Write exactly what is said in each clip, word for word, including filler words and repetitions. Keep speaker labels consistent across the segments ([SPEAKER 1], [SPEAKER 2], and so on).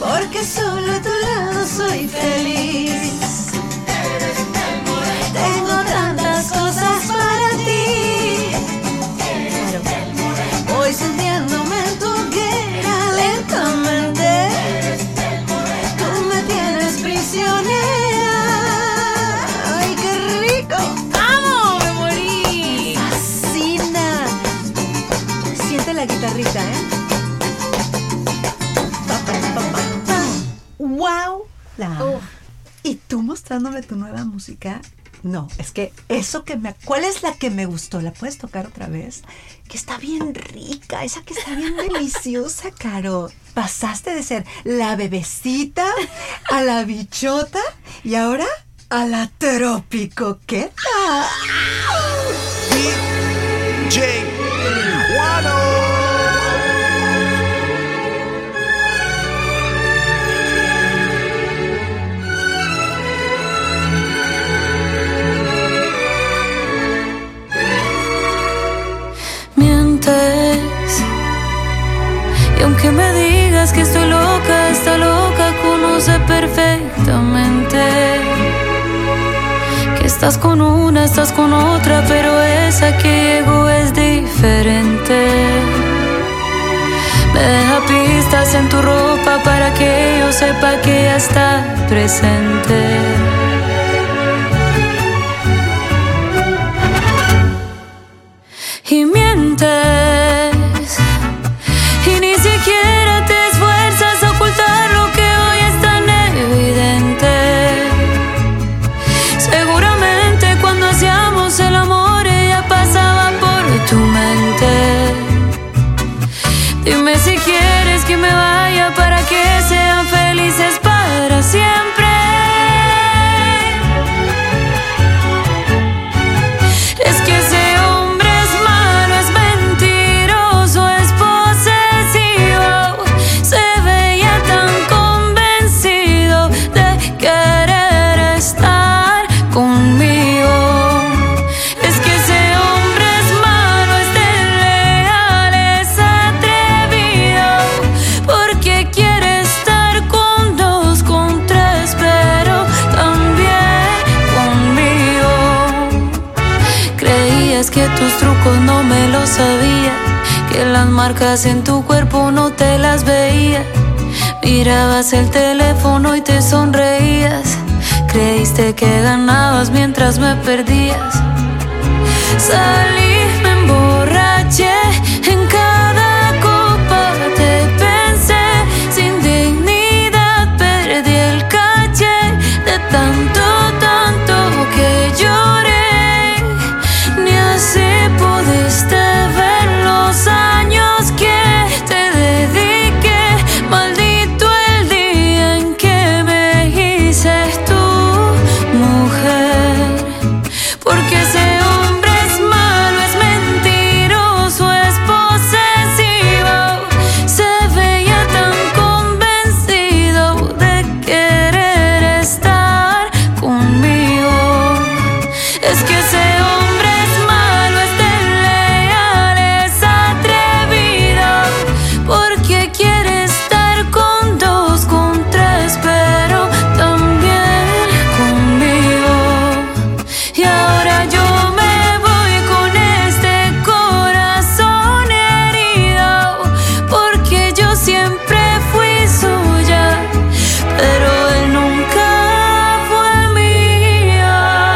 [SPEAKER 1] porque solo a tu lado soy feliz. Tengo tantas cosas para ti. Voy sintiéndome en tu hoguera lentamente. Tú me tienes prisionera. ¡Ay, qué rico!
[SPEAKER 2] ¡Amo! ¡Me morí!
[SPEAKER 1] Fascina. Siente la guitarrita, ¿eh? ¡Wow! La...
[SPEAKER 2] Uf.
[SPEAKER 1] ¿Y tú mostrándome tu nueva música? No, es que eso que me... ¿Cuál es la que me gustó? ¿La puedes tocar otra vez? Que está bien rica, esa que está bien deliciosa, Caro. Pasaste de ser la bebecita a la bichota y ahora a la tropicoqueta.
[SPEAKER 3] D J Juano.
[SPEAKER 4] Y aunque me digas que estoy loca, esta loca conoce perfectamente que estás con una, estás con otra, pero esa que llegó es diferente. Me deja pistas en tu ropa para que yo sepa que ya está presente. Y mientes, y ni siquiera te esfuerzas a ocultar lo que hoy es tan evidente. Seguramente cuando hacíamos el amor ella pasaba por tu mente. Dime si quieres que me vaya para que sean felices para siempre. Es que ese que tus trucos no me los sabía, que las marcas en tu cuerpo no te las veía. Mirabas el teléfono y te sonreías, creíste que ganabas mientras me perdías. Salí, me emborraché, en cada copa te pensé, sin dignidad perdí el caché de tanto, tanto que lloré. Pudiste ver los años que te dediqué. Maldito el día en que me hice tu mujer. Porque ese hombre es malo, es mentiroso, es posesivo. Se veía tan convencido de querer estar conmigo. Es que ese hombre es malo, es desleal, es atrevido, porque quiere estar con dos, con tres, pero también conmigo. Y ahora yo me voy con este corazón herido, porque yo siempre fui suya, pero él nunca fue mío.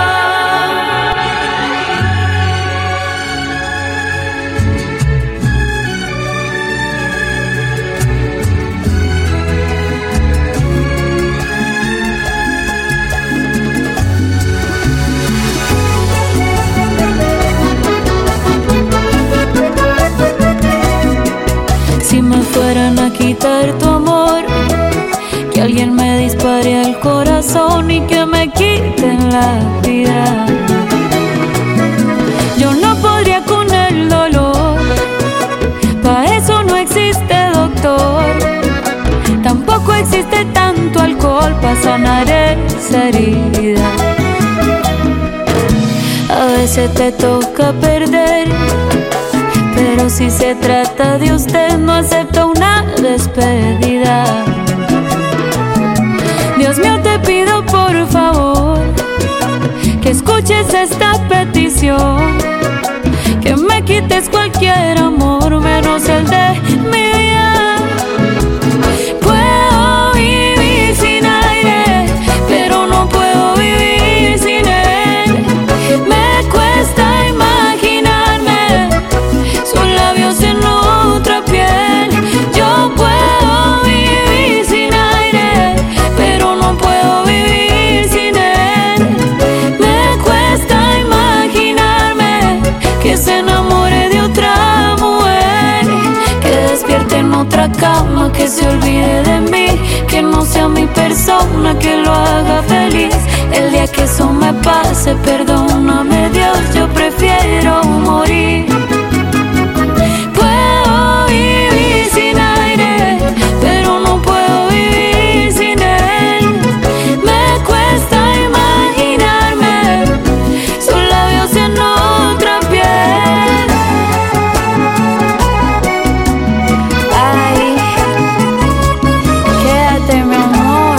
[SPEAKER 4] Si me fueran a quitar tu amor, que alguien me dispare al corazón y que me quiten la vida. Yo no podría con el dolor, pa' eso no existe doctor. Tampoco existe tanto alcohol pa' sanar esa herida. A veces te toca perder, pero si se trata de usted no acepta una despedida. Dios mío, te pido por favor que escuches esta petición, que me quites cualquier amor menos el de mi vida. Puedo vivir sin aire, pero no puedo vivir sin él. Me cuesta imaginarme sus labios en otra piel. Yo puedo vivir sin aire, pero no puedo vivir sin él. Me cuesta imaginarme que se enamore de otra mujer, que despierte en otra cama, que se olvide de mí, que no sea mi persona, que lo haga feliz. El día que eso me pase, perdóname Dios, yo prefiero morir. Puedo vivir sin aire, pero no puedo vivir sin él. Me cuesta imaginarme sus labios en otra piel. Ay, quédate, mi amor.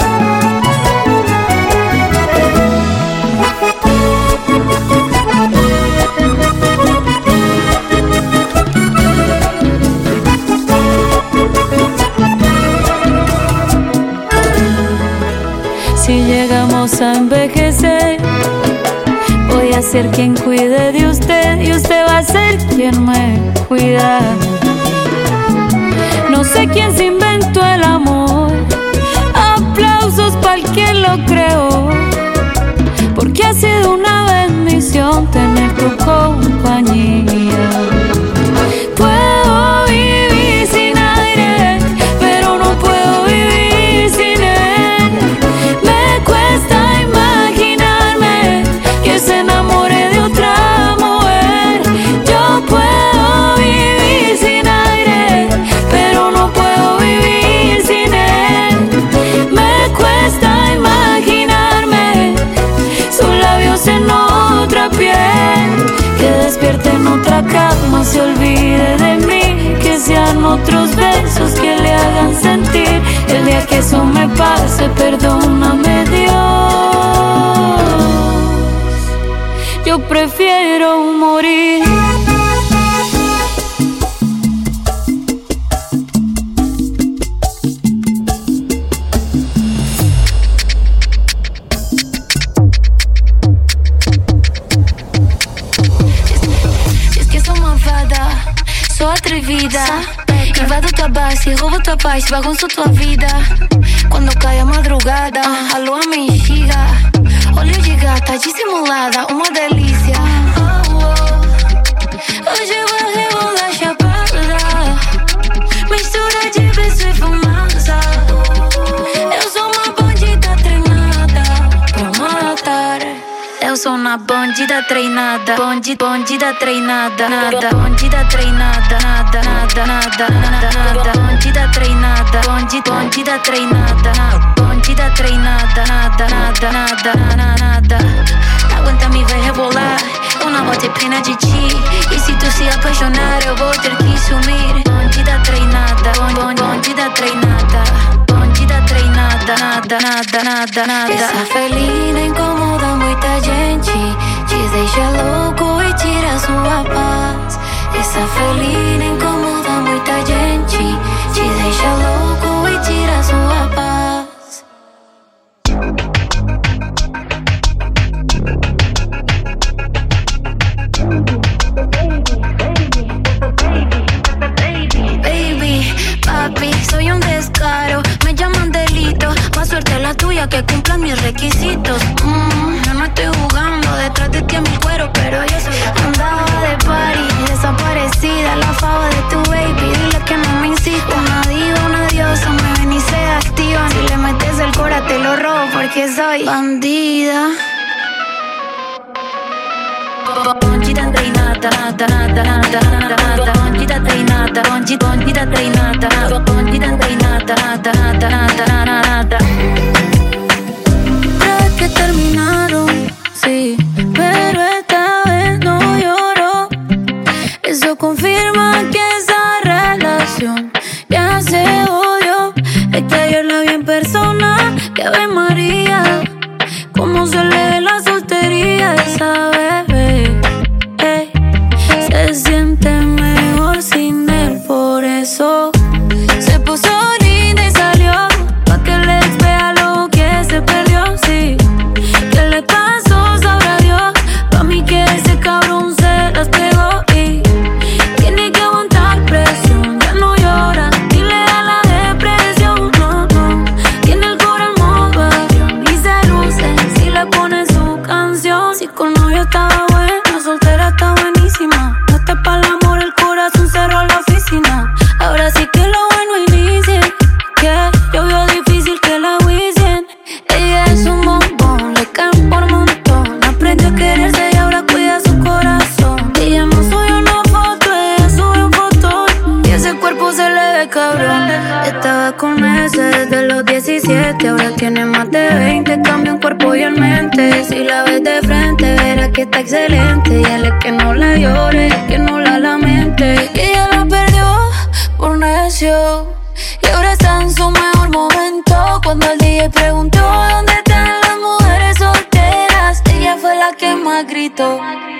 [SPEAKER 4] Si llegamos a envejecer, voy a ser quien cuide de usted y usted va a ser quien me cuida. No sé quién se inventó el amor, aplausos para el que lo creó, porque ha sido una bendición tener tu compañía. Puedo vivir sin aire, pero no puedo vivir sin él. Me cuesta imaginarme que se enamore de otra mujer. Yo puedo vivir sin aire, pero no puedo vivir sin él. Me cuesta imaginarme sus labios en otra piel, que despierte en otra cama, se olvide de mí, que sean otros besos que le hagan sentir. El día que eso me pase, perdóname Dios, yo prefiero morir. Es que soy malvada, soy atrevida. Invado tua base, roubo tua paz, bagunço tua vida. Quando cai a madrugada, a lua me instiga. Olho de gata dissimulada, uma delícia. Oh, oh. Hoje eu vou rebolar chapada, mistura de beijo e fumaça. Eu sou uma bandida treinada pra matar. Eu sou uma bandida treinada, Bandi, bandida treinada, nada, bandida treinada, nada, nada, nada, nada, nada, bandida treinada, bandi, bandida treinada, bandida treinada, nada, nada, nada, nada, nada. Aguenta me ver rebolar, eu não vou ter pena de ti. E se tu se apaixonar, eu vou ter que sumir. Bandida treinada, band, bandida treinada, bandida treinada, nada, nada, nada, nada. Essa felina incomoda muita gente, te deixa louco e tira sua paz. Essa felina incomoda muita gente, te deixa louco e tira sua paz. Baby, papi, soy un descaro, me llaman delito, más suerte la tuya que cumplan mis requisitos. Mm, yo no estoy jugando, detrás de ti en mi cuero, pero yo soy andaba de party, desaparecida, la fava de tu baby, dile que no me insista. Una diva, una diosa, me ven y se activan. Si le metes el cora te lo robo porque soy bandida. Bandida treinada, nada, nada, nada, nada, nada. Bandida treinada, bandida, bandida treinada, bandida treinada, nada, nada, nada, nada, nada. Creo que terminaron, sí, pero esta vez no lloro. Eso confirma que esa relación ya se odió. Es que ayer la vi en persona, que de cabrón. Estaba con ese desde los diecisiete, ahora tiene más de veinte. Cambia un cuerpo y el mente. Si la ves de frente, verás que está excelente. Y él es que no la llore, que no la lamente. Y ella la perdió por necio. Y ahora está en su mejor momento. Cuando el D J preguntó dónde están las mujeres solteras, ella fue la que más gritó.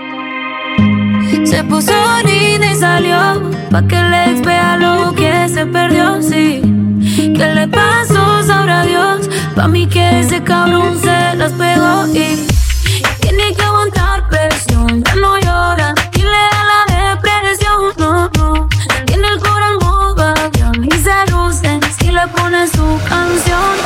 [SPEAKER 4] Se puso bonita y salió pa' que el ex vea lo que se perdió, sí. ¿Qué le pasó? Sabrá Dios. Pa' mí que ese cabrón se las pegó y tiene que aguantar presión. Ya no llora y le da la depresión, no, no. Tiene el corazón babión y se luce si le pone su canción.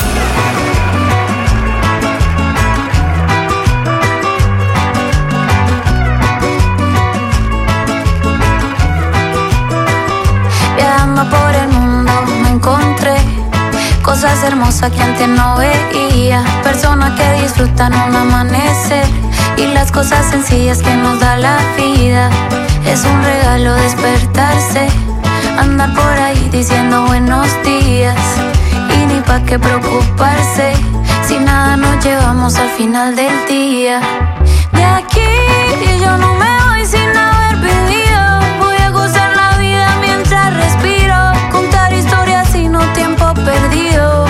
[SPEAKER 4] Por el mundo me encontré cosas hermosas que antes no veía, personas que disfrutan un amanecer y las cosas sencillas que nos da la vida. Es un regalo despertarse, andar por ahí diciendo buenos días y ni pa' qué preocuparse si nada nos llevamos al final del día. De aquí yo no me voy sin haber vivido, voy a gozar la vida mientras respiro, contar historias y no tiempo perdido.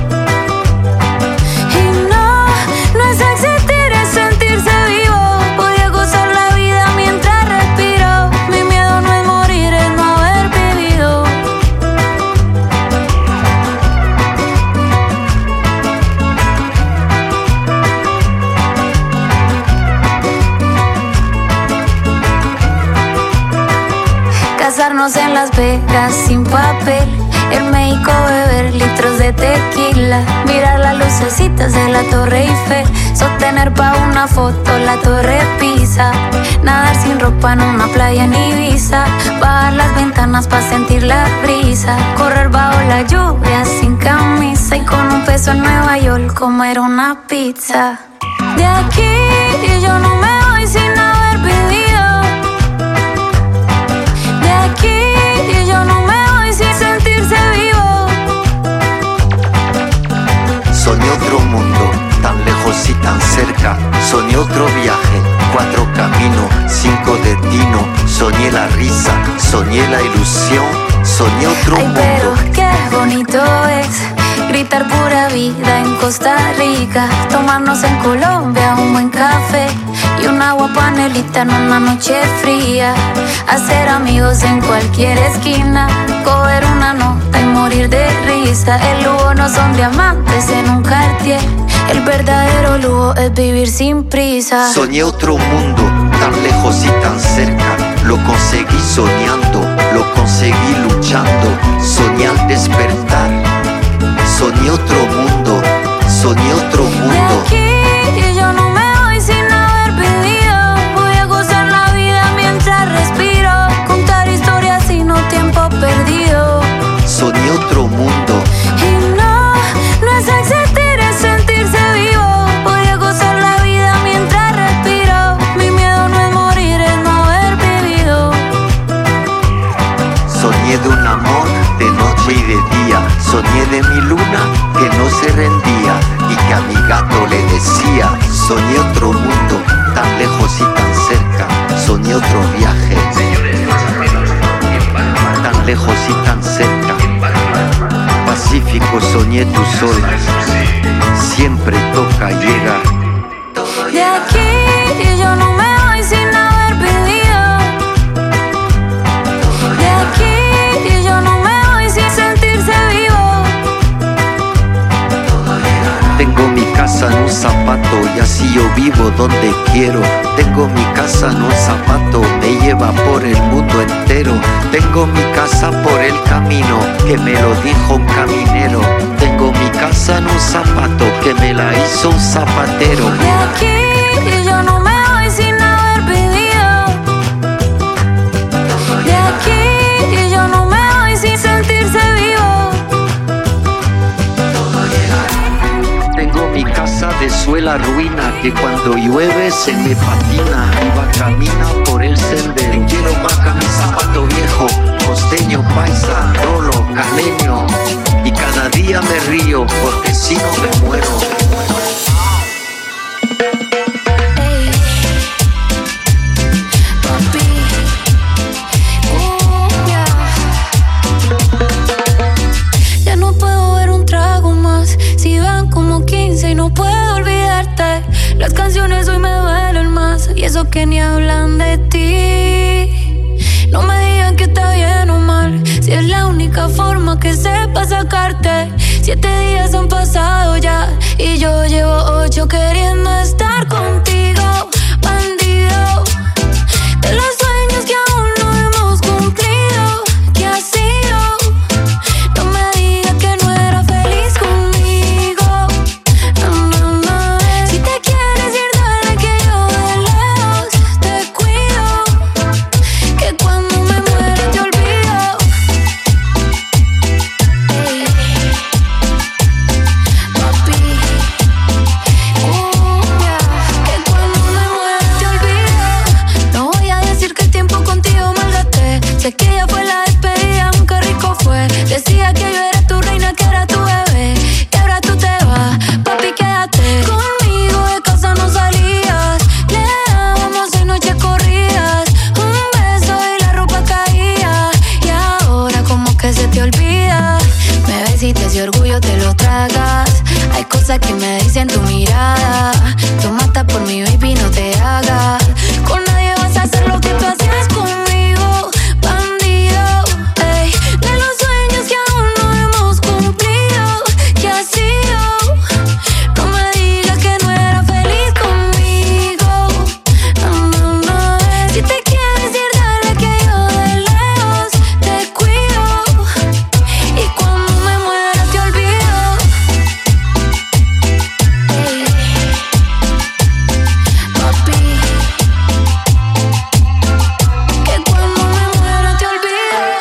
[SPEAKER 4] Y no, no es existir, es sentirse vivo. Voy a gozar la vida mientras respiro. Mi miedo no es morir, es no haber vivido. Casarnos en Las Vegas sin papel, en México beber litros de tequila, mirar las lucecitas de la Torre Eiffel, sostener pa' una foto la Torre Pisa, nadar sin ropa en una playa en Ibiza, bajar las ventanas pa' sentir la brisa, correr bajo la lluvia sin camisa y con un peso en Nueva York comer una pizza. De aquí yo no me voy sin haber vivido. De aquí yo no me voy sin sentirse vivo.
[SPEAKER 5] Soñé otro mundo, tan lejos y tan cerca. Soñé otro viaje, cuatro caminos, cinco destinos. Soñé la risa, soñé la ilusión. Soñé otro
[SPEAKER 4] Ay,
[SPEAKER 5] mundo.
[SPEAKER 4] pero qué bonito es gritar pura vida en Costa Rica, tomarnos en Colombia un buen café y un agua panelita en una noche fría, hacer amigos en cualquier esquina, coger una nota y morir de risa. El lujo no son diamantes en un Cartier, el verdadero lujo es vivir sin prisa.
[SPEAKER 5] Soñé otro mundo, tan lejos y tan cerca. Lo conseguí soñando, lo conseguí luchando. Soñé al despertar. Soñé otro mundo, soñé otro mundo.
[SPEAKER 4] De aquí yo no me voy sin haber vivido. Voy a gozar la vida mientras respiro, contar historias y no tiempo perdido.
[SPEAKER 5] Soñé otro mundo.
[SPEAKER 4] Y no, no es existir, es sentirse vivo. Voy a gozar la vida mientras respiro. Mi miedo no es morir, es no haber vivido.
[SPEAKER 5] Soñé de un amor de noche y de día. Soñé de mi luna que no se rendía y que a mi gato le decía. Soñé otro mundo, tan lejos y tan cerca. Soñé otro viaje, tan lejos y tan cerca. Pacífico, soñé tus olas, siempre toca llegar.
[SPEAKER 4] De aquí yo no me voy sin haber vivido. De aquí yo no me voy sin sentirse vivo.
[SPEAKER 5] Tengo mi casa en un zapato y así yo vivo donde quiero. Tengo mi casa en un zapato, me lleva por el mundo entero. Tengo mi casa por el camino, que me lo dijo un caminero. Tengo mi casa en un zapato, que me la hizo un zapatero.
[SPEAKER 4] De aquí yo no me voy sin haber vivido. De aquí yo no me voy sin sentirse vivo.
[SPEAKER 5] Tengo mi casa de suela ruina, que cuando llueve se me patina. Iba camina por el sendero, quiero bajar mi zapato viejo, costeño, paisa, rolo, caleño, y cada día me río porque si no me muero.
[SPEAKER 4] Ey, papi, cumbia. Ya no puedo ver un trago más, si van como quince y no puedo olvidarte. Las canciones hoy me duelen más, y eso que ni hablan de ti. No me digan que está bien o mal, si es la única forma que sepa sacarte. Siete días han pasado ya, y yo llevo ocho queriendo estar contigo, bandido. De los sueños que aún no hemos cumplido, ¿qué ha sido? No me digas que no era feliz conmigo. No, no, no. Si te quieres ir, dale que yo de lejos te cuido, que cuando me muera te olvido. Ey, papi, cumbia, que cuando me muera te olvido. No voy a decir que el tiempo contigo malgasté, sé que ya fue la despedida, aunque rico fue. Decía que yo era tu reina, que era tu bebé, y ahora tú te vas, papi, quédate conmigo. De casa no salías, le dábamos seis noches corridas, un beso y la ropa caía, y ahora como que se te olvida. Me ves y te ese orgullo te lo tragas. Hay cosas que me dicen tu mirada, tú matas por mi baby, no te hagas. Con nadie vas a hacer lo que tú hacías conmigo, bandido. Ey, de los sueños que aún no hemos cumplido, ¿qué ha sido? No me digas que no era feliz conmigo. No, no, no. Si te quieres ir, dale que yo de lejos te cuido, y cuando me muera te olvido. Ey, papi, que cuando me muera te olvido.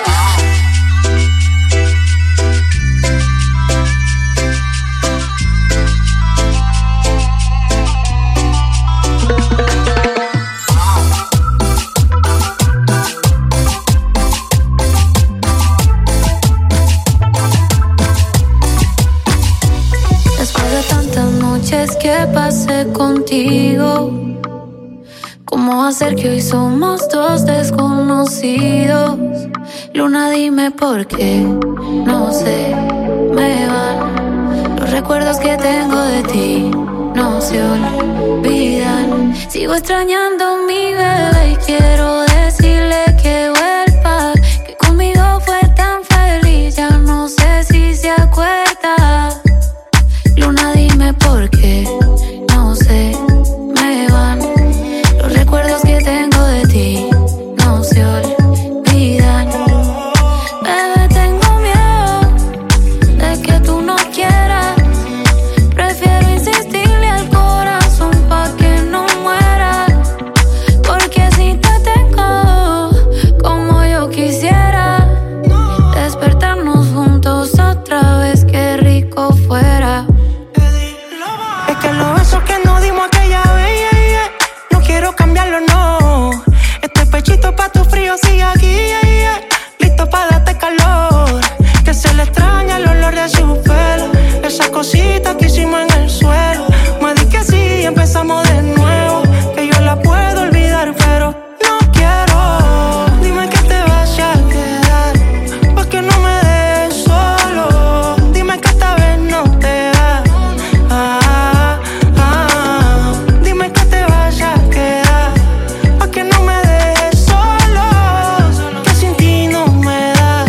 [SPEAKER 4] Después de tantas noches que pasé contigo, ¿cómo hacer que hoy somos dos desconocidos? Luna, dime por qué, no sé, me van los recuerdos que tengo de ti, no se olvidan. Sigo extrañando a mi bebé y quiero decirle que vuelva, que conmigo fue tan feliz, ya no sé si se acuerda. Luna, dime por qué, no sé, me van los recuerdos que tengo de ti, no se olvidan. Bebé, tengo miedo de que tú no quieras, prefiero insistirle al corazón pa' que no muera, porque si te tengo como yo quisiera, despertarnos juntos otra vez, qué rico fuera.
[SPEAKER 6] Es que los besos que nos dimos aquella vez, yeah, yeah, no quiero cambiarlo, no. Este pechito pa' tu frío sigue aquí, yeah, yeah, listo pa' darte calor. Que se le extraña el olor de su pelo, esa cosita que hicimos en el suelo. Me di que sí, empezamos de nuevo, que yo la puedo olvidar, pero no quiero. Dime que te vas a quedar, pa' que no me dejes solo. Dime que esta vez no te vas. Ah, ah, dime que te vas a quedar, pa' que no me dejes solo, que sin ti no me da.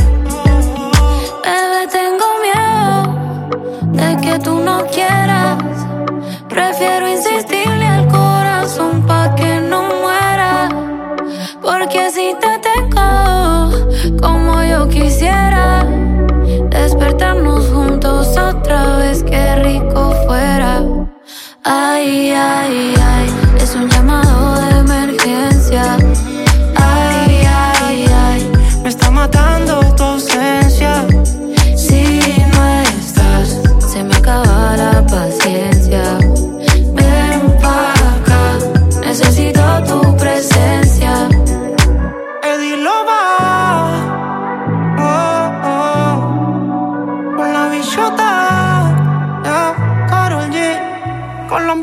[SPEAKER 4] Bebé, tengo miedo de que tú no quieras, prefiero insistirle al corazón pa' que no muera, porque si te tengo como yo quisiera, despertarnos juntos otra vez, qué rico fuera. Ay, ay, ay, es un llamado de emergencia. Ay, ay, ay,
[SPEAKER 6] Me está matando tu ausencia.
[SPEAKER 4] si no estás, se me acaba la paciencia. Ven pa' acá, necesito tu presencia.
[SPEAKER 6] Eddie lo va. Oh, oh.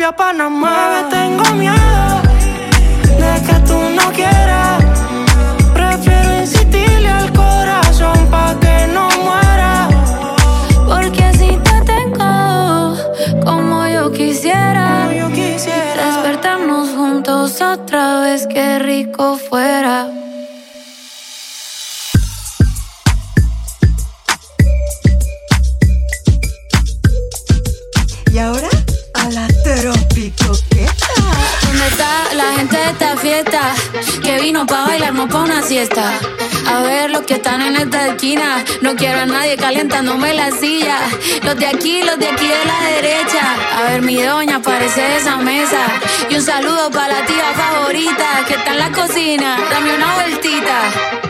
[SPEAKER 6] a Panamá. Tengo miedo de que tú no quieras. Prefiero insistirle al corazón pa' que no muera.
[SPEAKER 4] Porque si te tengo como yo quisiera,
[SPEAKER 6] Como yo quisiera.
[SPEAKER 4] despertarnos juntos otra vez, qué rico fuera.
[SPEAKER 1] Y ahora a la tropicoqueta.
[SPEAKER 4] ¿Dónde está la gente de esta fiesta? Que vino pa' bailar, no pa' una siesta. A ver los que están en esta esquina. No quiero a nadie calientándome la silla. Los de aquí, los de aquí de la derecha. A ver mi doña, aparece de esa mesa. Y un saludo pa' la tía favorita que está en la cocina. Dame una vueltita.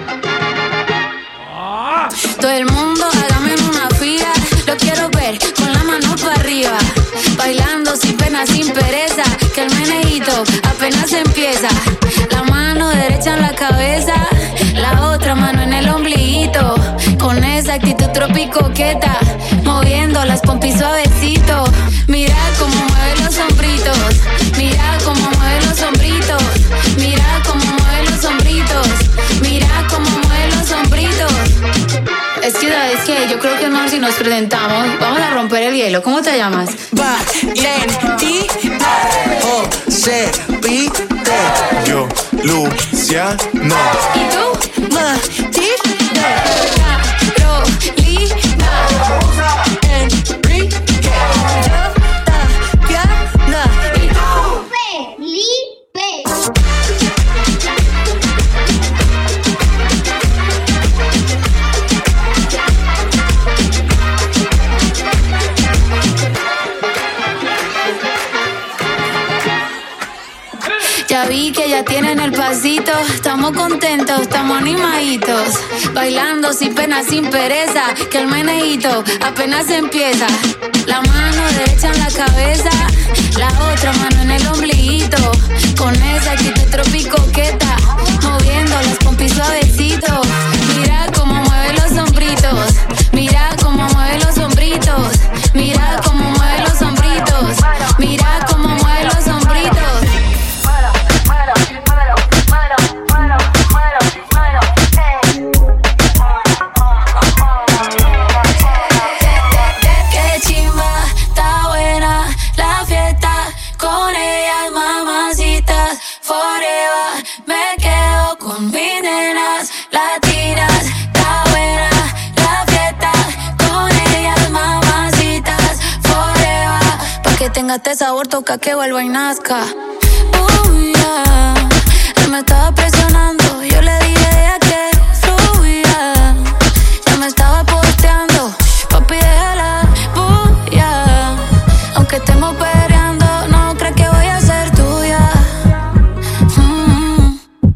[SPEAKER 4] Todo el mundo hágame en una fila. Lo quiero ver con la mano para arriba. Bailando sin pena, sin pereza. Que el menejito apenas empieza. La mano derecha en la cabeza, la otra mano en el ombliguito. Con esa actitud tropicoqueta, moviendo las pompis suavecito. Mira cómo mueve los hombritos. Mira cómo mueve los hombritos. Mira cómo mueve los hombritos. Mira cómo mueve los hombritos. Es que, ¿sabes qué? Yo creo que es mejor si nos presentamos. Vamos a romper el hielo. ¿Cómo te llamas?
[SPEAKER 6] Valentina.
[SPEAKER 3] José Pite. Yo, Luciano.
[SPEAKER 4] ¿Y tú?
[SPEAKER 6] Matilde.
[SPEAKER 4] Carolina.
[SPEAKER 6] Enrique. Yo, Tatiana.
[SPEAKER 4] ¿Y tú?
[SPEAKER 2] Felipe.
[SPEAKER 4] Ya vi que ya tienen el pasito. Estamos contentos, estamos animaditos. Bailando sin pena, sin pereza. Que el menejito apenas empieza. La mano derecha en la cabeza, la otra mano en el ombliguito. Con esa actitud tropicoqueta, moviendo las pompis suavecito. Mira cómo mueve los hombritos. Mira cómo mueve los hombritos. Mira cómo mueve los hombritos. Mira cómo mueve los hombritos. Qué chimba, está buena la fiesta. Con ellas mamacitas, forever me quedo con mis nenas latinas. Está buena la fiesta. Con ellas mamacitas, forever. Pa' que tenga este sabor, toca que vuelva y nazca. Uh, yeah. Él me estaba presionando, yo le dije deja que fluya. Ya me estaba posteando, papi déjala, uh, yeah. Aunque estemos peleando, no crees que voy a ser tuya. mm.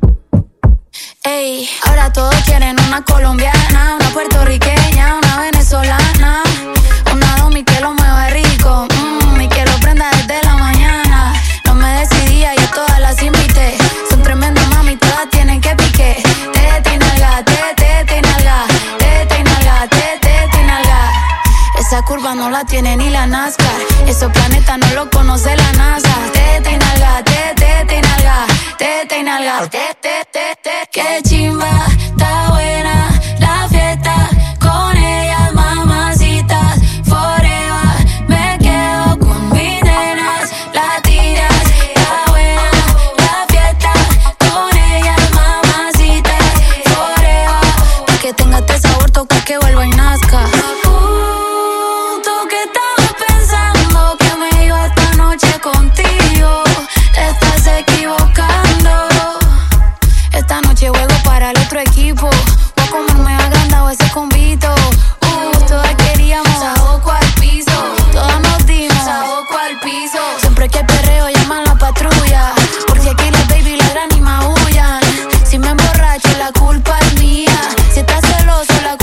[SPEAKER 4] Ey, ahora todos quieren una colombiana, una puertorriqueña, una venezolana, una domi que lo mueva rico. mm, Y que lo prenda desde la mañana. No me decidía, yo todas las invité. Son tremendas mami, todas tienen que pique. Tete y nalga, tete, tete y nalga. Tete y nalga, tete, tete y nalga. Esa curva no la tiene ni la NASCAR. Esos planetas no lo conoce la NASA. Tete y nalga, tete, tete y nalga. Tete y nalga, tete, tete, tete. Qué chimba, está buena la fiesta. Con ellas mamacitas, forever me quedo con mis nenas latinas. Está buena la fiesta. Con ellas mamacitas, forever. Pa' que tenga este sabor, toca que vuelva y nazca. Uh, tú que estabas pensando que me iba esta noche contigo, te estás equivocando. Esta noche juego para el otro equipo. Voy a comerme agrandado ese convito. Uh, todas queríamos saboco al piso. Todas nos dimos saboco al piso. Siempre que perreo llaman la patrulla. Porque aquí las baby ladran y maullan. Si me emborracho la culpa es mía. Si estás celoso la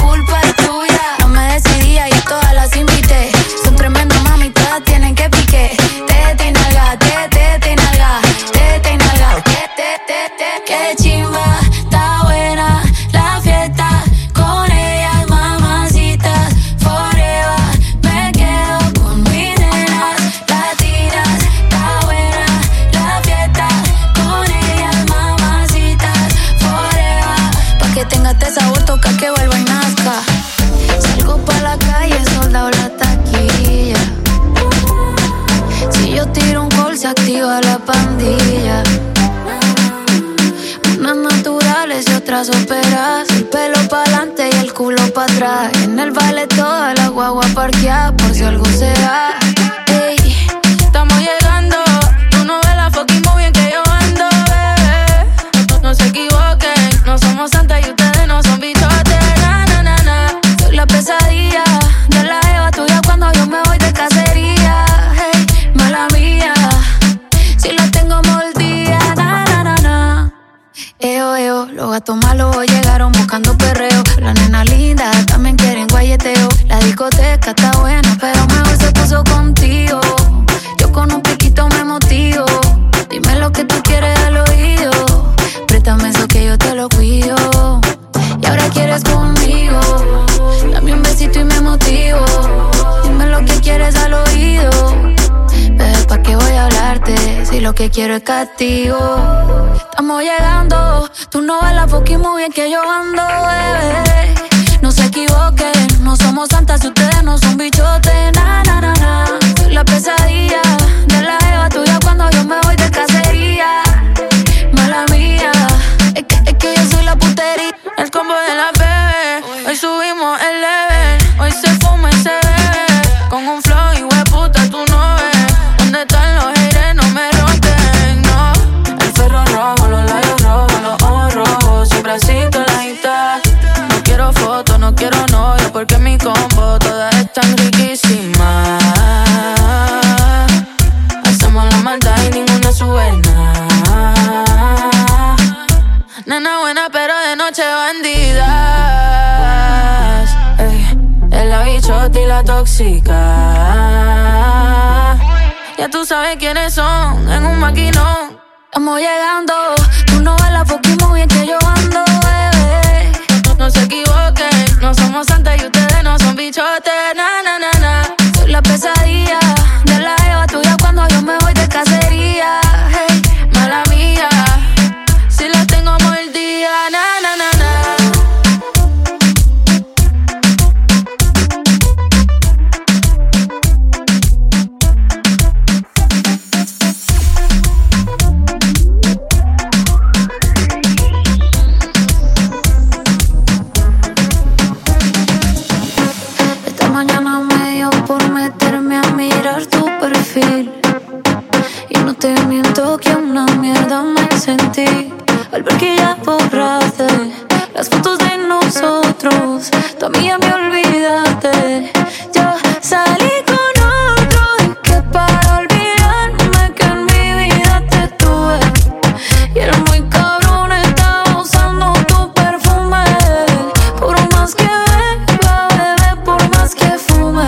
[SPEAKER 4] pa' atrás. En el vale toda la guagua parqueada por si algo se da. Ey, estamos llegando. Tú no ves la fucking movie en que yo ando, bebé. No, no se equivoquen, no somos santas y ustedes no son bichotes. Na, na, na, na. Soy la pesadilla de la eva tuya cuando yo me voy de cacería. Hey, mala mía, si la tengo mordida. Na, na, na, na. Eo, eo, los gatos malos llegaron buscando perreo. La nena linda también quieren guayeteo. La discoteca está buena, pero mejor se puso contigo. Yo con un piquito me motivo. Dime lo que tú quieres al oído. Préstame eso que yo te lo cuido. Y ahora quieres conmigo. Dame un besito y me motivo. Dime lo que quieres al oído. Bebé, ¿pa' qué voy a hablarte si lo que quiero es castigo? Estamos llegando. Tú no ves la fucking movie en que yo ando, bebé. No se equivoquen, no somos santas si ustedes no son bichotes. Na, na, na, na. Soy la pesadilla de la eva tuya cuando yo me voy de cacería. Mala mía, es que, es que yo soy la putería. El combo de la bebé, hoy subimos el level. Hoy se fuma y se bebe. Con un flow y hueputa tú no ves. ¿Dónde están los haters? No me roten, no. El ferro rojo, los labios rojos, los ojos rojos. Siempre así toda la guitarra. No quiero fotos, no quiero novio, porque mi combo todas están riquísimas. Hacemos la maldad y ninguna sube nada. Nena buena pero de noche bandidas. Ey, es la bichota y la tóxica. Ya tú sabes quiénes son, en un maquinón. Estamos llegando, tú no ves la fucking movie en que yo ando, bebé. No, no se equivoquen, no somos santas y ustedes no son bichotes. Na, na, na, na. Soy la pesadilla de la eva tuya cuando yo me voy de cacería. Hey, mala mía, si la tengo mordida. Na, na, na, na. Mañana me dio por meterme a mirar tu perfil. Y no te miento que una mierda me sentí al ver que ya borraste las fotos de nosotros. Tú a mí ya me olvidaste. Yo salí con otro y que para olvidarme que en mi vida te tuve. Y era muy cabrón, estaba usando tu perfume. Por más que beba, bebé, por más que fume.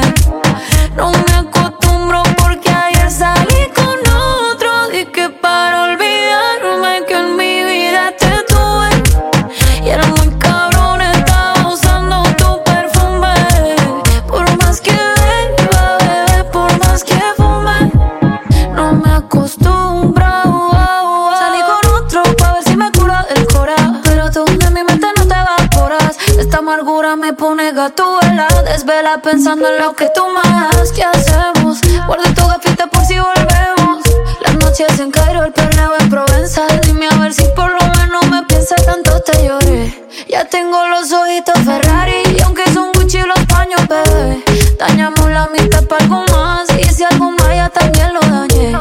[SPEAKER 4] No me acostumbro porque ayer salí con otro. Y que para olvidarme que en mi vida te tuve. Y era muy cabrón, estaba usando tu perfume. Por más que beba, bebé, por más que fume. No me acostumbro. Salí con otro pa' ver si me cura del cora. Pero tú de mi mente no te evaporas. Esta amargura me pone gatúbela. Desvela pensando en lo que tú más. ¿Qué hacemos? Guarda tu gafita por si volvemos. Las noches en Cairo, el perneo en Provenza. Dime a ver si por lo menos me piensas. Tanto te lloré. Ya tengo los ojitos Ferrari. Y aunque son Gucci los paños, bebé, dañamos la mitad para algo más. Y si algo más ya también lo dañé.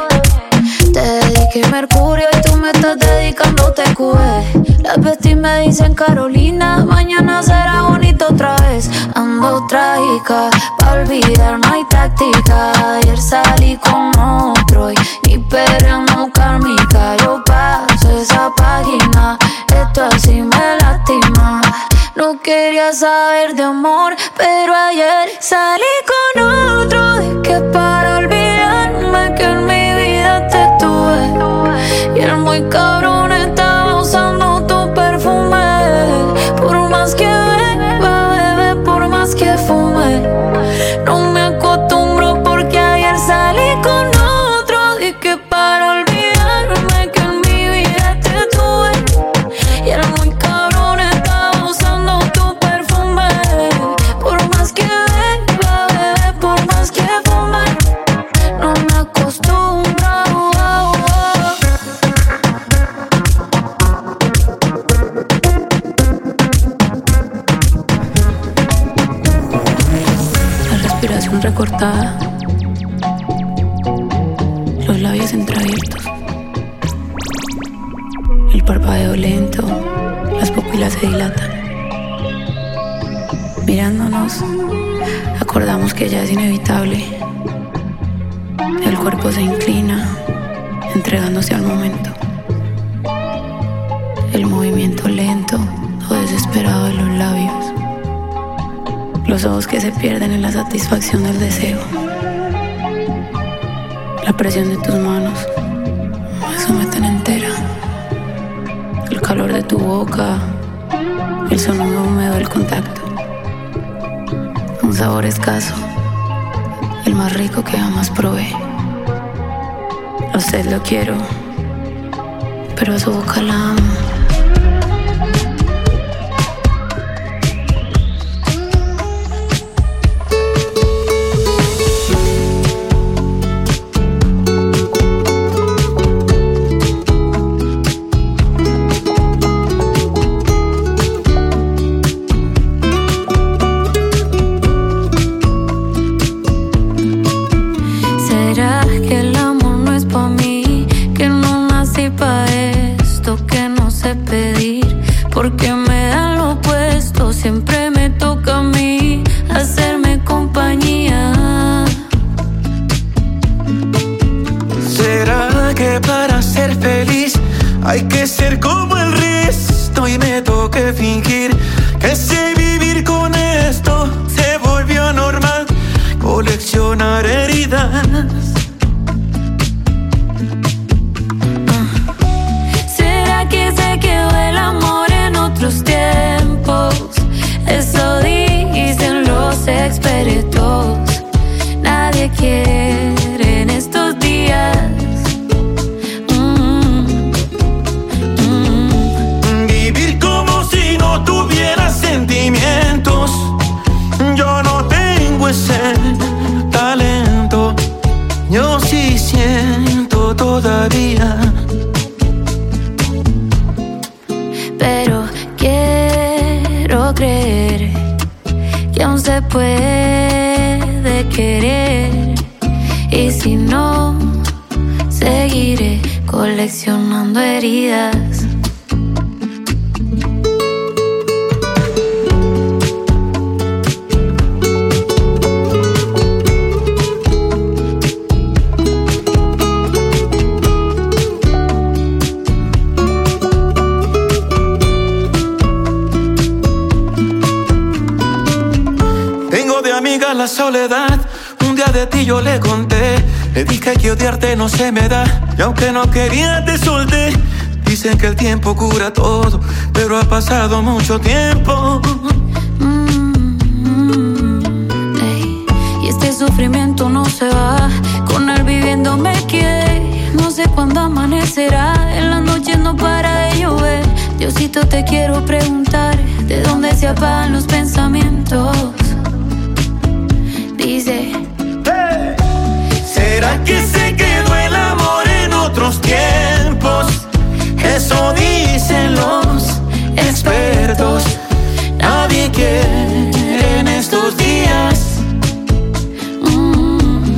[SPEAKER 4] Te dediqué Mercurio y tú me estás dedicando T Q E. Las besties me dicen Carolina, mañana será bonito otra vez. Ando trágica, pa' olvidar no hay táctica. Ayer salí con otro y mi perreando kármica. Yo paso esa página, esto así me lastima. No quería saber de amor, pero ayer salí con otro. De que para olvidarme que en mi vida te tuve. Y el muy cabrón estaba usando tu perfume. Por más que beba, bebé, por más que fume. No me acostumbro porque ayer salí con otro. Y que para olvidarme que en mi vida te tuve. Y el muy cabrón estaba usando tu perfume. Por más que beba, bebé, por más que fume. recortada, los labios entreabiertos, el parpadeo lento, las pupilas se dilatan. Mirándonos, acordamos que ya es inevitable. El cuerpo se inclina, entregándose al momento. El movimiento lento o desesperado de los labios. Los ojos que se pierden en la satisfacción del deseo. La presión de tus manos me someten entera. El calor de tu boca, el sonido húmedo del contacto. Un sabor escaso, el más rico que jamás probé. A usted lo quiero, pero a su boca la amo. Porque me dan lo opuesto, siempre me toca a mí hacerme compañía.
[SPEAKER 6] ¿Será que para ser feliz hay que ser como el resto y me toque fingir que sé vivir con esto? Se volvió normal coleccionar heridas.
[SPEAKER 4] Tiempos, eso dicen los expertos. Nadie quiere en estos días. Mm,
[SPEAKER 6] mm. Vivir como si no tuviera sentimientos. Yo no tengo ese talento. Yo sí siento todavía.
[SPEAKER 4] Pero quiero creer que aún se puede querer. Y si no, seguiré coleccionando heridas.
[SPEAKER 6] La soledad, un día de ti yo le conté. Le dije que odiarte no se me da, y aunque no quería te solté. Dicen que el tiempo cura todo, pero ha pasado mucho tiempo.
[SPEAKER 4] Mm-hmm. Ey, y este sufrimiento no se va, con él viviendo me quedé. No sé cuándo amanecerá, en las noches no para de llover. Diosito, te quiero preguntar, ¿de dónde se apagan los pensamientos? Dice,
[SPEAKER 6] hey. ¿Será que se quedó el amor en otros tiempos? Eso dicen los expertos. Nadie quiere en estos días. Mm,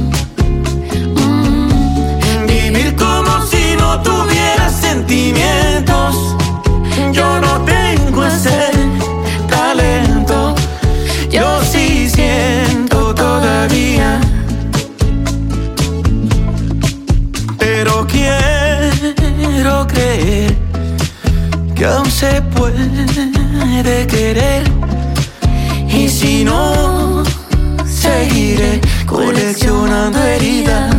[SPEAKER 6] mm. Vivir como si no tuviera sentimientos. Yo no tengo ese talento. Yo sí siento todavía, pero quiero creer que aún se puede querer. Y si no, seguiré coleccionando heridas.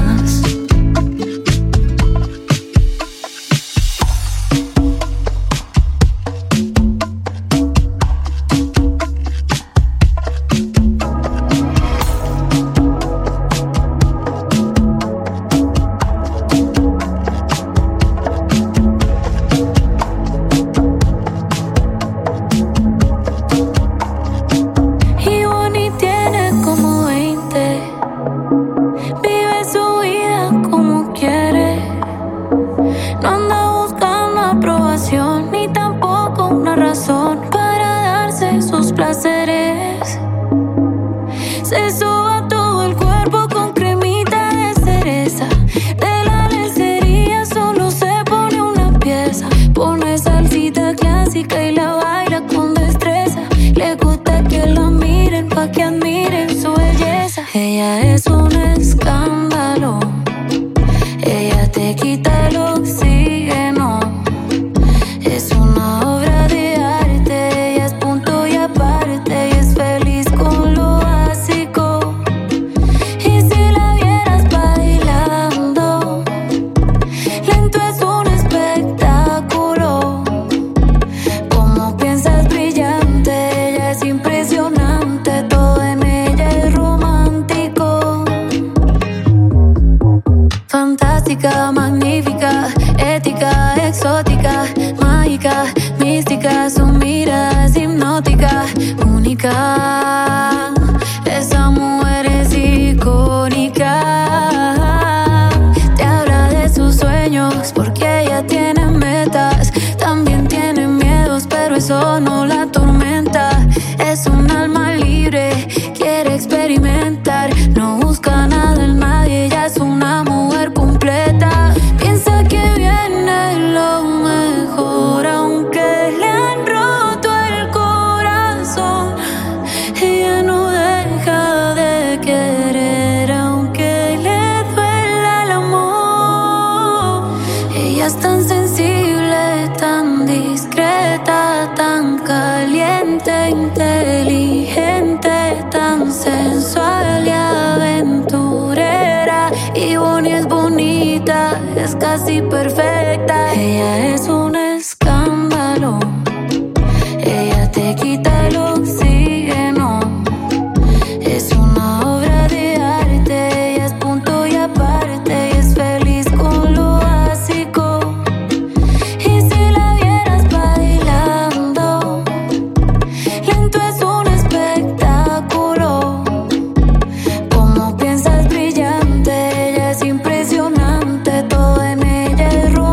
[SPEAKER 4] placeres. Se soba todo el cuerpo. pa' que admiren su belleza. Ella es un escándalo, ella te quita el oxígeno. Es una obra de arte, ella es punto y aparte, y es feliz con lo básico. Y si la vieras bailando, lento es un espectáculo. Como piensas brillante, ella es impresionante, todo en ella es romántico. Fantástica, magnífica, ética, exótica, mágica, mística, su mirada es hipnótica, única. Esa mujer es icónica. Te habla de sus sueños porque ella tiene metas, también tiene miedos, pero eso no la atormenta. Es un alma libre, quiere experimentar, no busca nada en nadie, ella es una mujer completa. Piensa que viene lo mejor, aunque le han roto el corazón. Ella no deja de querer, aunque le duela el amor. Ella es tan sensible, tan discreta, tan caliente, inteligente, tan sensual y aventurera. Y Bonnie es bonita, es casi perfecta. Ella es un escándalo, ella te quita el oxígeno. Es una obra de arte, ella es punto y aparte, y es feliz con lo básico. Y si la vieras bailando, lento es un espectáculo. Como piensas brillante, ella es impresionante, todo en ella es romántico.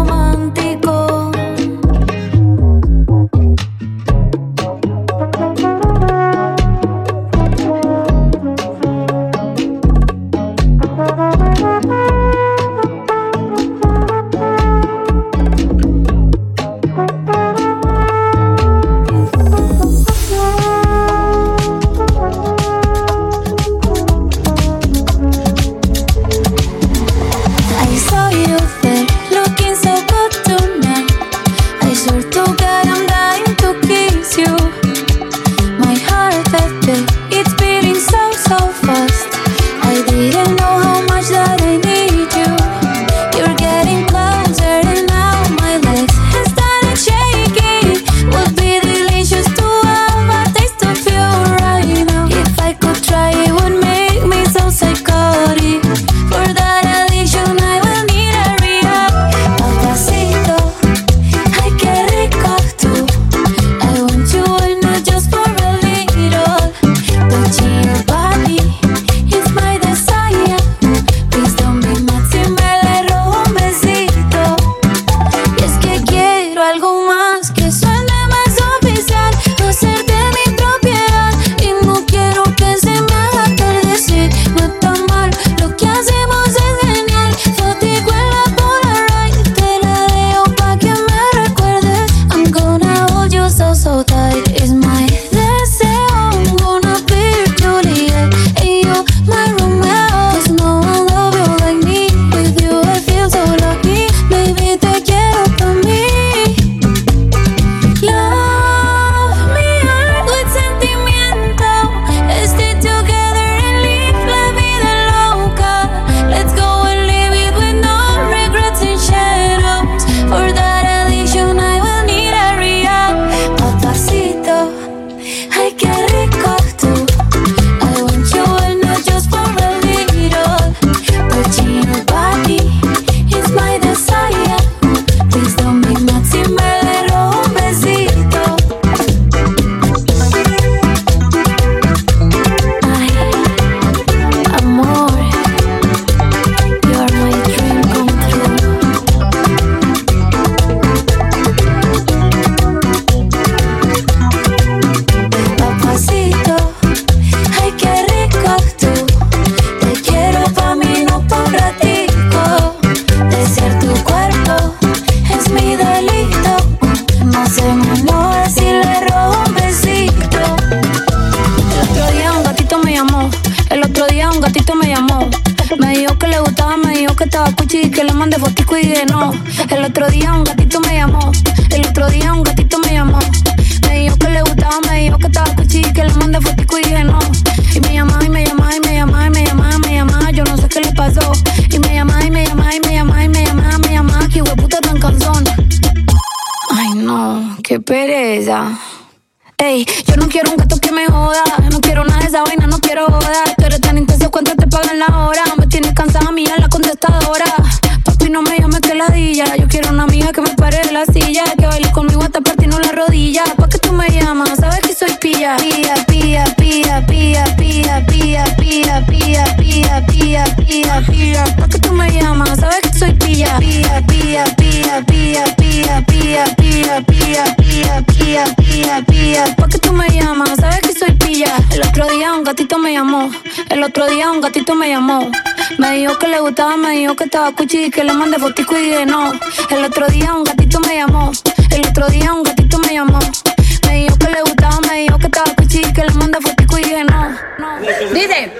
[SPEAKER 4] dije no. El otro día un gatito me llamó. El otro día un gatito me llamó. Me dijo que le gustaba, me dijo que estaba cuchi, que le mandé fotico y dije no. Y me llamaba y me llamaba y me llamaba y me llamaba, me llamaba, yo no sé qué le pasó. Y me llamaba y me llamaba y me llamaba y me llamaba, me llamaba, que hueputa tan cansón. Ay no, qué pereza. Ey, yo no quiero un gato que me joda. No quiero nada de esa vaina, no quiero joder. Tú eres tan intenso, ¿cuánto te pagan la hora? Me tienes cansada mía la contestadora. Papi, no me llames que ladilla. Yo quiero una amiga que me pare de la silla, que baile conmigo hasta partirnos la rodilla. ¿Pa' qué tú me llamas? Sabes que soy pilla. Pilla, pilla, pilla, pilla, pilla, pilla, pilla, pilla, pilla, pilla, pilla, pilla. ¿Pa' qué tú me llamas? Sabes que soy pilla. Pilla, pilla, pilla, pilla, pilla, pilla, pilla, pilla, pilla, pilla, pilla, pilla. ¿Pa' qué tú me llamas? Sabes que soy pilla. El otro día un gatito me llamó. El otro día un gatito me llamó. Me dijo que le gustaba, me dijo que estaba cuchi, que le mandé fotico y dije no. El otro día un gatito me llamó. El otro día un gatito me llamó. Me dijo que le gustaba, me dijo que estaba cuchi, que le mandé fotico y dije no. no. Dice,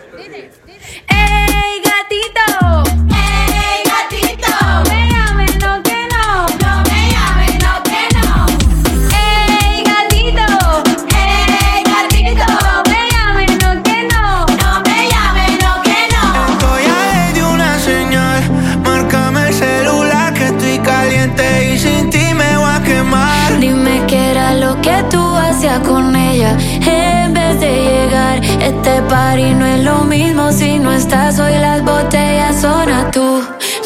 [SPEAKER 4] ey gatito. Ey gatito. Me llames, no que no. No me llames, no que no. Ey gatito. Ey gatito. Me llames, no que no. No me llames, no que no.
[SPEAKER 6] Estoy a ley de una señal. Márcame el celular que estoy caliente y sin ti me voy a quemar.
[SPEAKER 4] Dime qué era lo que tú hacías con ella en vez de llegar. Este party no es lo mismo si no estás. Hoy las botellas son a tu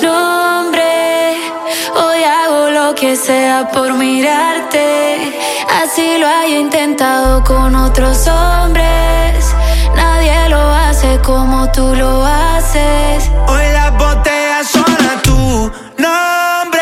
[SPEAKER 4] nombre. Hoy hago lo que sea por mirarte. Así lo haya intentado con otros hombres. Nadie lo hace como tú lo haces.
[SPEAKER 6] Hoy las botellas son a tu nombre.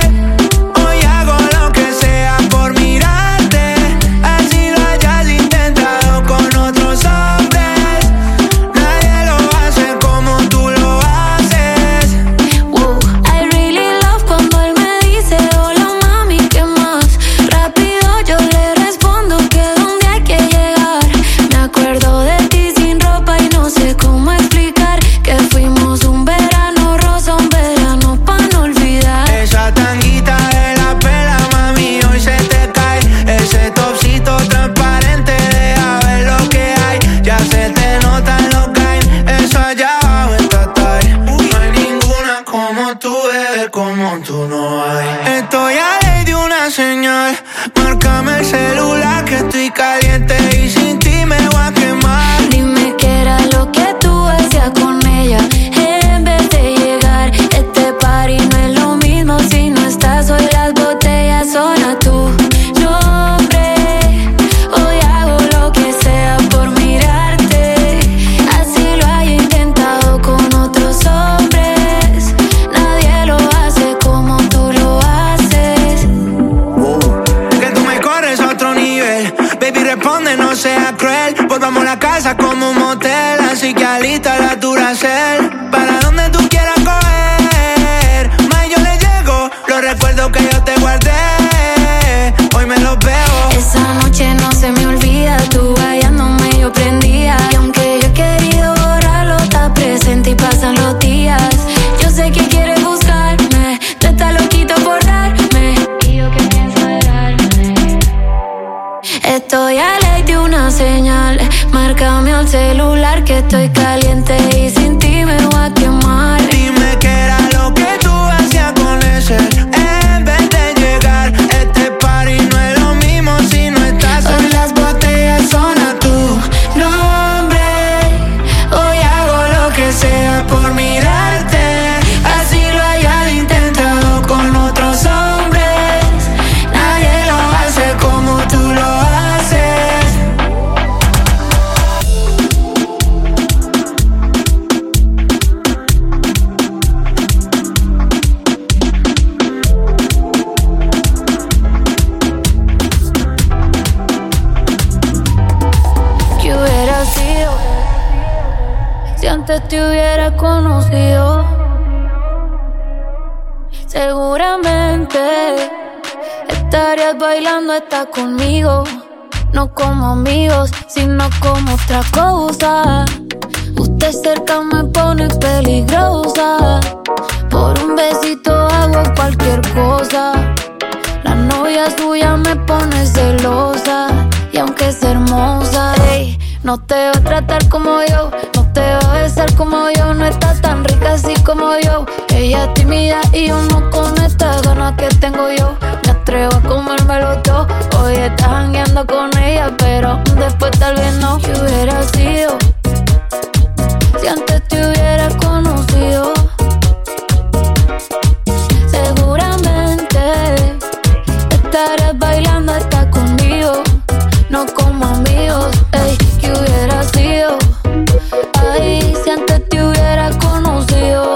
[SPEAKER 6] Hoy hago lo que sea por mirarte. Así lo hayas intentado con otros hombres. Nadie lo hace como tú lo haces.
[SPEAKER 4] Wow, I really love cuando él me dice hola mami, ¿qué más? Rápido yo le respondo que dónde hay que llegar. Me acuerdo de ti sin ropa y no sé cómo explicar que fuimos un verano rosa, un verano pa' no olvidar.
[SPEAKER 6] Esa tanguita de la pela, mami, hoy se te cae. Ese topsito transparente, deja ver lo que hay. Ya se te notan los gains, eso allá abajo está tight. No hay ninguna como tú, bebé, como tú no hay. Estoy a ley de una señal. Márcame el celular que estoy caliente y sin ti me voy a quemar.
[SPEAKER 4] Dime qué era lo que tú hacías con ella en vez de llegar. Este party no es lo mismo si no estás. Hoy las botellas son a tu nombre. Hoy hago lo que sea por mirarte. Así lo haya intentado con otros hombres. Nadie lo hace como tú lo haces.
[SPEAKER 6] Que tú me corres a otro nivel. Baby, responde, no seas cruel. Volvamos a la casa como un motel. Así que alista la Duracell. Para donde tú quieras coger. Más yo le llego. Los recuerdos que yo te guardé. Hoy me los veo.
[SPEAKER 4] Esa noche no se me olvida. Tú hallándome yo prendía. Y aunque yo he querido borrarlo, está presente y pasan los días. Yo sé que quieres buscarme. Tú estás loquito por darme. Y yo que pienso de darme. Estoy a ley de una señal. Márcame al celular que estoy caliente y sin ti me voy a quemar.
[SPEAKER 6] Dime qué era lo que tú hacías con ese en vez de llegar. Este party no es lo mismo si no estás. Hoy las botellas son a tu nombre. Hoy hago lo que sea por mirarte. Así lo hayas intentado con otros hombres. Nadie lo hace como tú lo haces.
[SPEAKER 4] ¿Qué hubiera sido si antes te hubiera conocido? Seguramente estarías bailando hasta conmigo. No como amigos, sino como otra cosa. Usted cerca me pone peligrosa. Por un besito hago contigo cualquier cosa. La novia suya me pone celosa. Y aunque es hermosa, ey, no te va a tratar como yo, no te va a besar como yo, no está tan rica así como yo. Ella es tímida y yo no con estas ganas que tengo yo. Me atrevo a comérmelo todo. Hoy estás jangueando con ella, pero después tal vez no. ¿Qué hubiera sido si antes te hubiera conocido? Seguramente estarás bailando hasta conmigo, no como amigos, ey, ¿qué hubiera sido? Ay, si antes te hubiera conocido.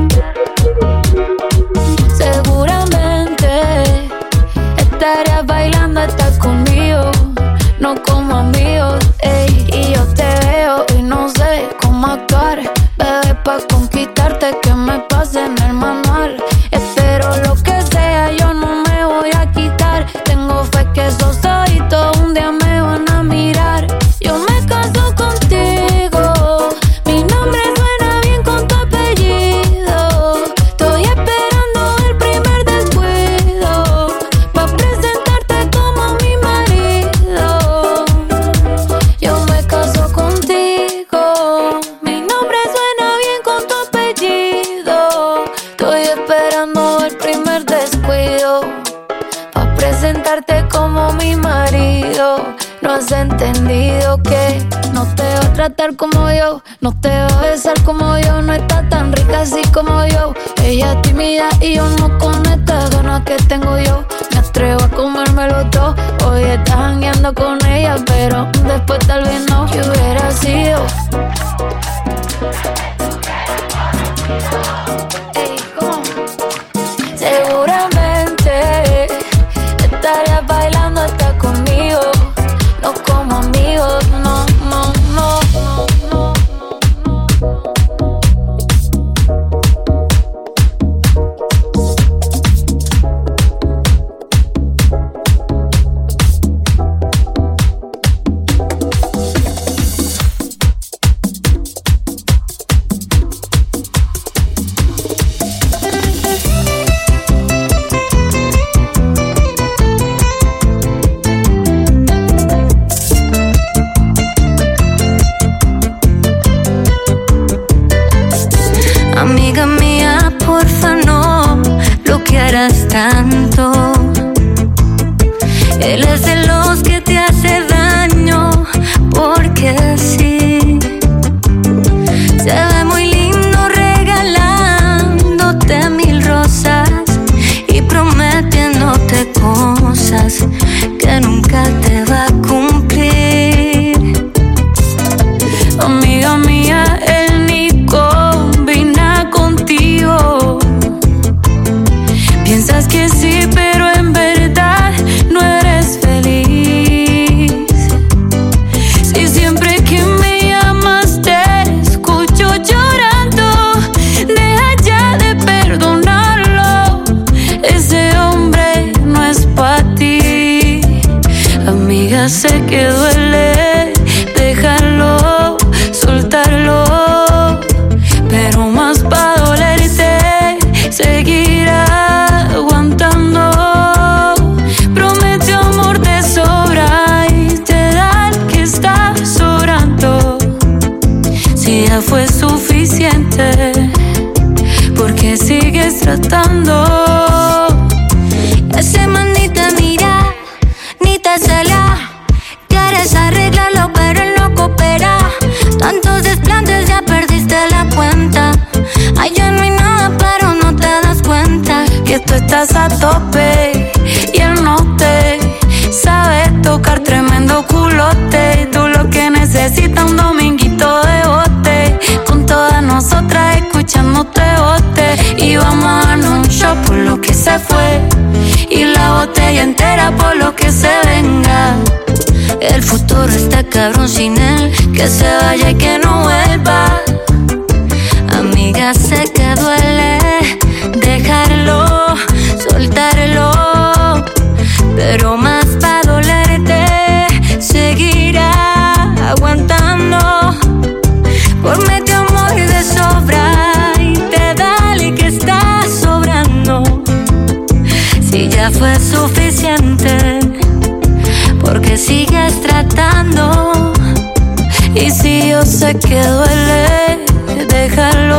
[SPEAKER 4] Seguramente estarías bailando hasta conmigo, no como amigos, ey. Y yo te veo y no sé cómo actuar, bebé, pa' conquistarte que me pase en el manual. Espero lo que sea, yo no me voy a quitar. Tengo fe que esos ojitos un día me van a mirar. Yo me caso contigo, mi nombre suena bien con tu apellido. Estoy esperando el primer descuido pa' presentarte como mi marido. Yo me caso contigo, mi nombre suena bien con tu apellido. Estoy esperando el primer descuido pa' presentarte como mi marido. No has entendido que no te va a tratar como yo, no te va a besar como yo, no está tan rica así como yo. Ella es tímida y yo no con estas ganas que tengo yo. Me atrevo a comérmelo todo. Hoy estás jangueando con ella, pero después tal vez no. ¿Qué hubiera sido? Ey, ¿cómo? Seguramente estarías bailando hasta conmigo, no como amigos, no, no, no, no, no.
[SPEAKER 7] Amiga mía, porfa no lo que harás tanto. Él es de los que te hace daño, porque sí. Se ve muy lindo regalándote mil rosas y prometiéndote cosas que nunca te va a cumplir. Amiga mía, él ni combina contigo. Piensas que sí, pero en verdad no eres feliz. Si siempre que me llamas te escucho llorando, deja ya de perdonarlo. Ese hombre no es pa' ti. Amiga, sé que duele dejarlo, soltarlo, pero más pa' dolerte seguir aguantando. Prometió amor de sobra y te da el que está sobrando. Si ya fue suficiente, ¿por qué sigues tratando? Ese man ni te mira, ni te cela. Quieres arreglarlo pero él no coopera. Tantos desplantes, ya perdiste la cuenta. Ay, ya no hay nada pero no te das cuenta que tú estás a tope y él no te sabe tocar tremendo culote. Tú lo que necesitas un dominguito de bote, con todas nosotras escuchándote bote. Y vamos a darnos un shot por lo que se fue y la botella entera por lo que se venga. El futuro está cabrón sin él, que se vaya y que no vuelva. Amiga, sé que duele dejarlo, soltarlo, pero más pa' dolerte seguirá aguantando. Prometió amor de sobra y te da el que está sobrando.
[SPEAKER 4] yo sé que duele. Déjalo